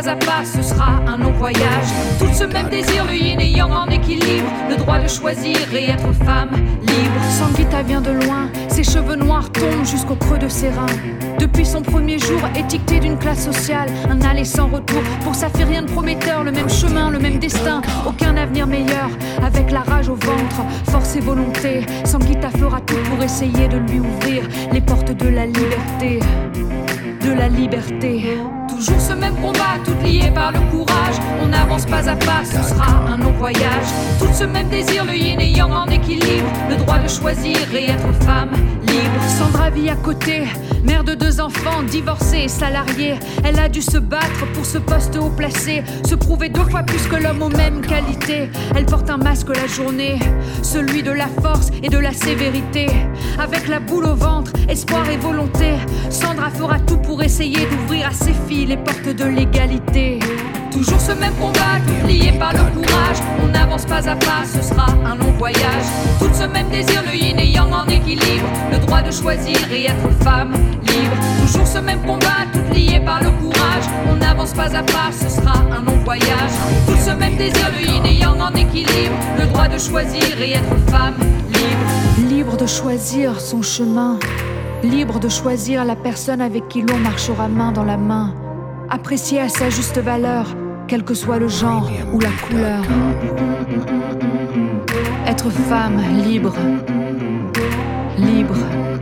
pas à pas, ce sera un long voyage. Tout ce même désir, le yin et yang en équilibre. Le droit de choisir et être femme libre. Sangeeta vient de loin, ses cheveux noirs tombent jusqu'au creux de ses reins. Depuis son premier jour, étiquetée d'une classe sociale, un aller sans retour. Pour sa fille rien de prometteur, le même chemin, le même destin, aucun avenir meilleur. Avec la rage au ventre, force et volonté, Sangeeta fera tout pour essayer de lui ouvrir les portes de la liberté. De la liberté. Toujours ce même combat, toutes liées par le courage. On avance pas à pas, ce sera un long voyage. Tout ce même désir, le yin et yang en équilibre. Le droit de choisir et être femme libre. Sandra vit à côté, mère de 2 enfants, divorcée et salariée. Elle a dû se battre pour ce poste haut placé, se prouver 2 fois plus que l'homme aux mêmes qualités. Elle porte un masque la journée, celui de la force et de la sévérité. Avec la boule au ventre, espoir et volonté, Sandra fera tout pour essayer d'ouvrir à ses filles les portes de l'égalité. Toujours ce même combat, tout lié par le courage. On n'avance pas à pas, ce sera un long voyage. Tout ce même désir, le yin et yang en équilibre. Le droit de choisir et être femme libre. Toujours ce même combat, tout lié par le courage. On n'avance pas à pas, ce sera un long voyage. Tout ce même désir, le yin et yang en équilibre. Le droit de choisir et être femme libre. Libre de choisir son chemin. Libre de choisir la personne avec qui l'on marchera main dans la main. Appréciée à sa juste valeur, quel que soit le genre ou la couleur. Être femme libre. Libre.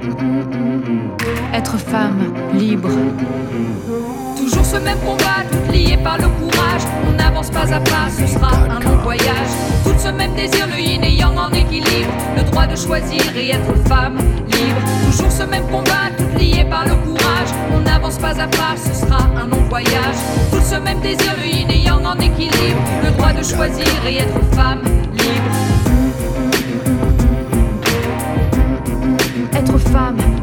Être femme libre. Toujours ce même combat, tout lié par le courage. On n'avance pas à pas, ce sera un long voyage. Tout ce même désir, le yin et yang en équilibre. Le droit de choisir et être femme libre. Toujours ce même combat, tout lié par le courage. On n'avance pas à pas, ce sera un long voyage. Tout ce même désir, le yin et yang en équilibre. Le droit de choisir et être femme libre. Être femme